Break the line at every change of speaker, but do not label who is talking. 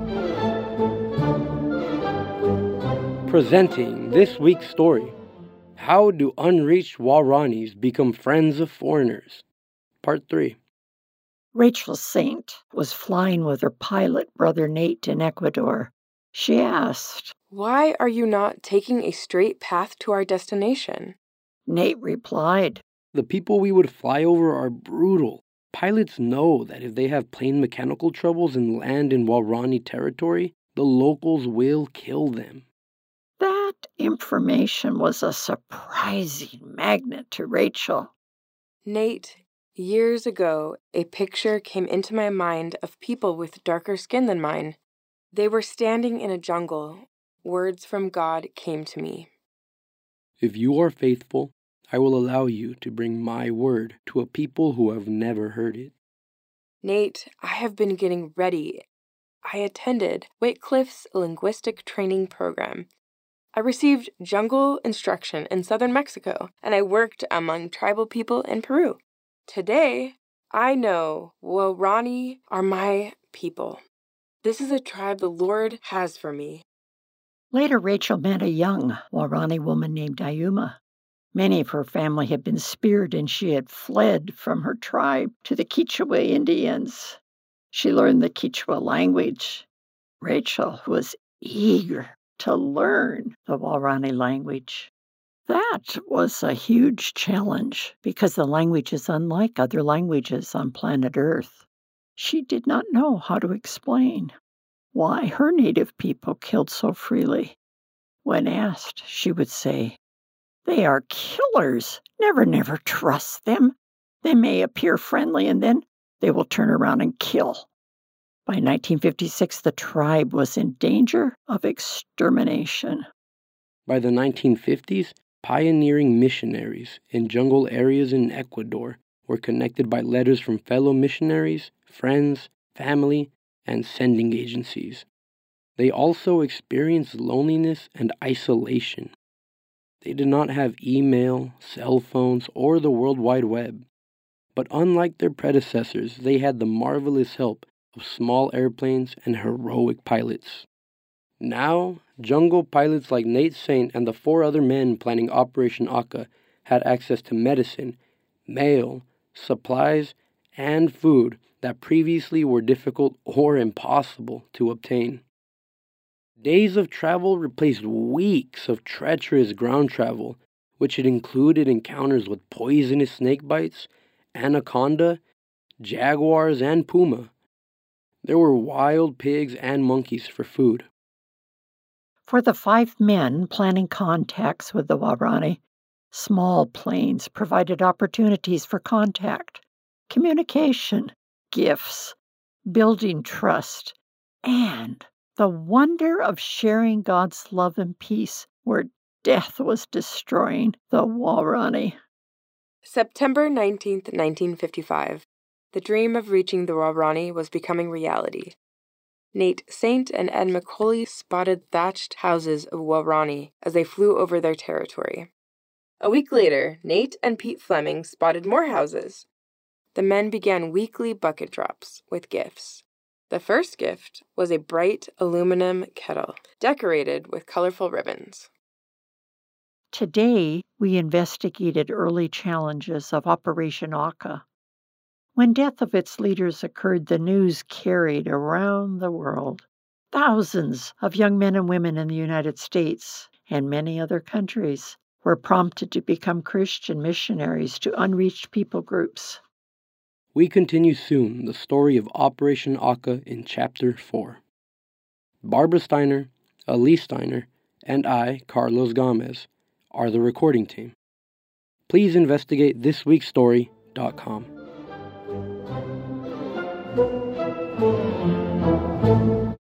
Presenting this week's story, How Do Unreached Waoranis Become Friends of Foreigners? Part 3.
Rachel Saint was flying with her pilot brother Nate in Ecuador. She asked,
"Why are you not taking a straight path to our destination?"
Nate replied,
The people we would fly over are brutal. Pilots know that if they have plane mechanical troubles and land in Waorani territory, the locals will kill them.
That information was a surprising magnet to Rachel.
Nate, years ago, a picture came into my mind of people with darker skin than mine. They were standing in a jungle. Words from God came to me.
If you are faithful, I will allow you to bring my word to a people who have never heard it.
Nate, I have been getting ready. I attended Whitcliffe's linguistic training program. I received jungle instruction in southern Mexico, and I worked among tribal people in Peru. Today, I know Waorani are my people. This is a tribe the Lord has for me.
Later, Rachel met a young Waorani woman named Ayuma. Many of her family had been speared, and she had fled from her tribe to the Quichua Indians. She learned the Quichua language. Rachel was eager to learn the Waorani language. That was a huge challenge because the language is unlike other languages on planet Earth. She did not know how to explain why her native people killed so freely. When asked, she would say, "They are killers. Never trust them. They may appear friendly and then they will turn around and kill." By 1956, the tribe was in danger of extermination.
By the 1950s, pioneering missionaries in jungle areas in Ecuador were connected by letters from fellow missionaries, friends, family, and sending agencies. They also experienced loneliness and isolation. They did not have email, cell phones, or the World Wide Web. But unlike their predecessors, they had the marvelous help of small airplanes and heroic pilots. Now, jungle pilots like Nate Saint and the 4 other men planning Operation Aka had access to medicine, mail, supplies, and food that previously were difficult or impossible to obtain. Days of travel replaced weeks of treacherous ground travel, which had included encounters with poisonous snake bites, anaconda, jaguars, and puma. There were wild pigs and monkeys for food.
For the 5 men planning contacts with the Waorani, small planes provided opportunities for contact, communication, gifts, building trust, and the wonder of sharing God's love and peace where death was destroying the Waorani.
September 19th, 1955. The dream of reaching the Waorani was becoming reality. Nate Saint and Ed McCauley spotted thatched houses of Waorani as they flew over their territory. A week later, Nate and Pete Fleming spotted more houses. The men began weekly bucket drops with gifts. The first gift was a bright aluminum kettle, decorated with colorful ribbons.
Today, we investigated early challenges of Operation Aka. When death of its leaders occurred, the news carried around the world. Thousands of young men and women in the United States and many other countries were prompted to become Christian missionaries to unreached people groups.
We continue soon the story of Operation Aka in Chapter 4. Barbara Steiner, Elise Steiner, and I, Carlos Gomez, are the recording team. Please investigate thisweekstory.com.